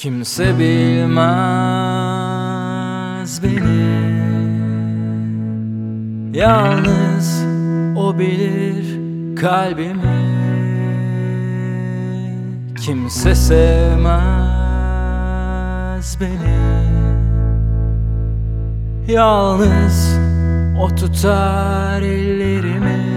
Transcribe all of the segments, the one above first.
Kimse bilmez beni, yalnız o bilir kalbimi. Kimse sevmez beni, yalnız o tutar ellerimi.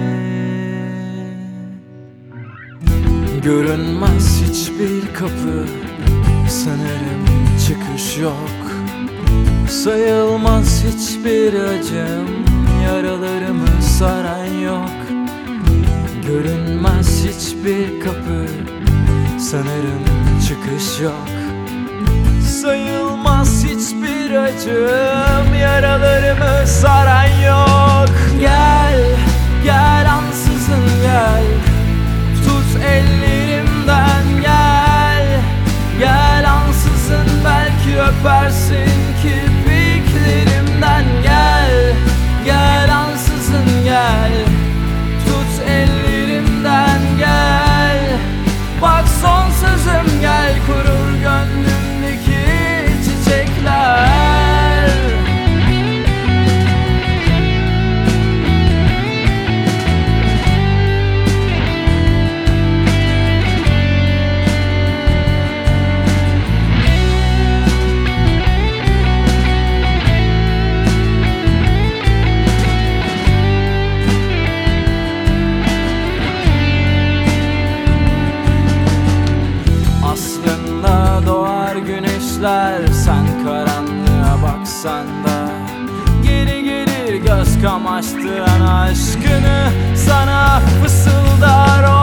Görünmez hiçbir kapı, sanırım çıkış yok. Sayılmaz hiçbir acım, yaralarımı saran yok. Görünmez hiçbir kapı, sanırım çıkış yok. Sayılmaz hiçbir acım, yaralarımı saran yok. Gel, gel ansızın gel, tut ellerimden gel. Gel ansızın belki öpersin kirpiklerimden. Gel, gel ansızın gel, tut ellerimden gel. Bak son sözüm gel, kurur gönlümdeki çiçekler. Aslında doğar güneşler, sen karanlığa baksan da geri gelir göz kamaştıran aşkını sana fısıldar o.